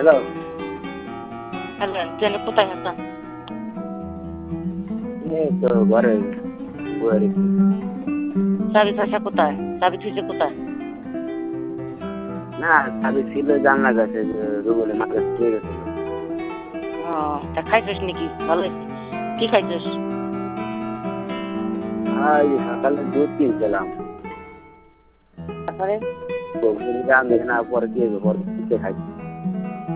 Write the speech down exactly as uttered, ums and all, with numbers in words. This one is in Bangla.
হ্যালো। হ্যালো, কেন কোথায় আছেন? এই তো ঘরে বসে আছি। চাবি পয়সা কোথায়? চাবি থুইছে কোথায়? না, চাবি ছিল জানলার কাছে, রুবেলের মার কাছে দিয়ে গেছিল। ও, তা খাইছিস নাকি? ভালো হয়েছে। কি খাইছিস? আর এই সকালে দুধ কিনছিলাম। তারপরে বলছি যে আমি না পরে দিয়ে দেবো, পরে কিনতে খাইছি।